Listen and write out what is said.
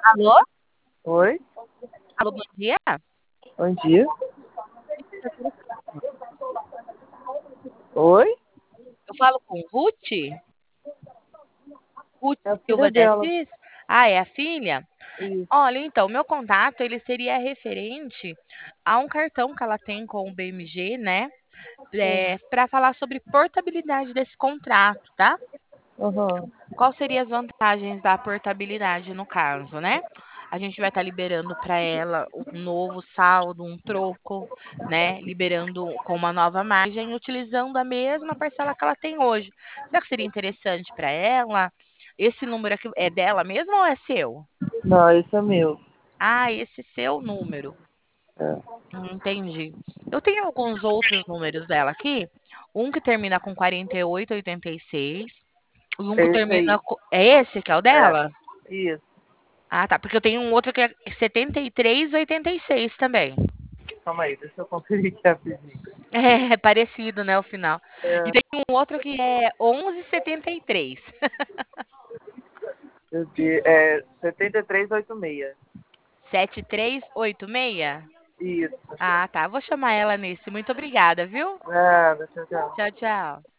Alô? Oi, Alô, bom dia. bom dia. Oi? Eu falo com Ruth? Ruth É a filha Silva de dela. Assis? Ah, é a filha? Isso. Olha, então, meu contato, ele seria referente a um cartão que ela tem com o BMG, né? Sim. Para falar sobre portabilidade desse contrato, tá? Aham. Qual seriam as vantagens da portabilidade no caso, né? A gente vai estar liberando para ela um novo saldo, um troco, né? Liberando com uma nova margem, utilizando a mesma parcela que ela tem hoje. Será que seria interessante para ela? Esse número aqui é dela mesmo ou é seu? Não, esse é meu. Ah, esse seu número. É. Entendi. Eu tenho alguns outros números dela aqui. Um que termina com 4886 e um que Esse termina aí. com. É esse que é o É. dela? Isso. Ah, tá. Porque eu tenho um outro que é 7386 também. Calma aí, deixa eu conferir aqui rapidinho. É, parecido, né, o final. E É, tem um outro que é 1173. é 7386. 7386? Isso. Ah, tá. Vou chamar ela nesse. Muito obrigada, viu? Nada, tchau, tchau. Tchau, tchau.